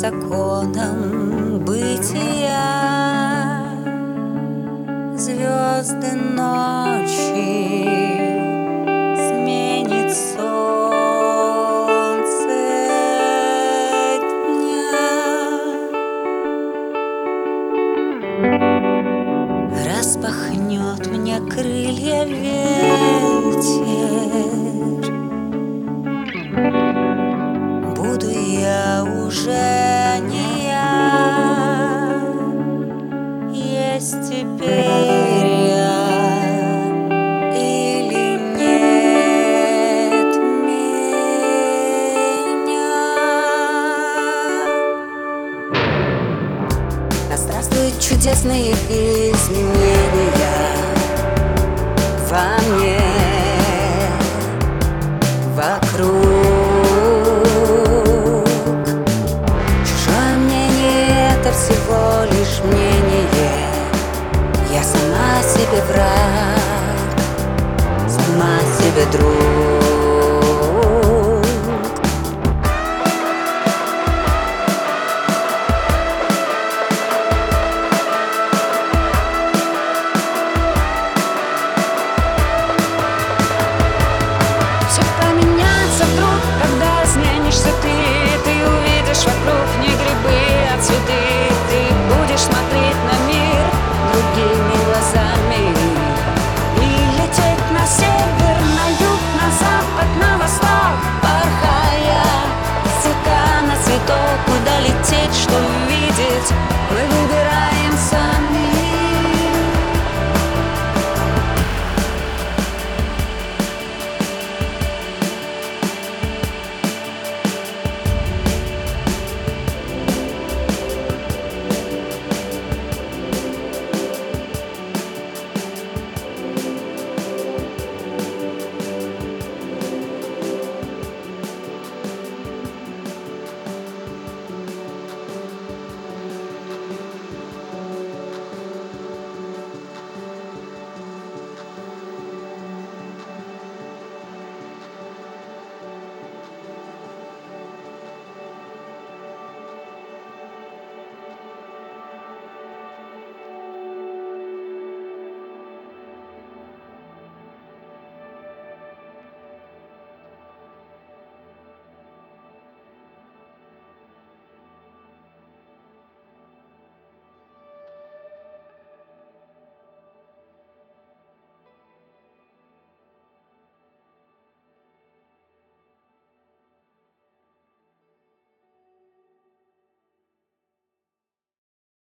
законам бытия. Звезды ночи сменит солнце дня. Распахнет мне крылья ветер, буду я уже не я. Есть теперь я или нет меня? Да здравствуют чудесные изменения во мне, вокруг. Чужое мнение — это всего лишь мнение. Я сама себе враг, сама себе друг.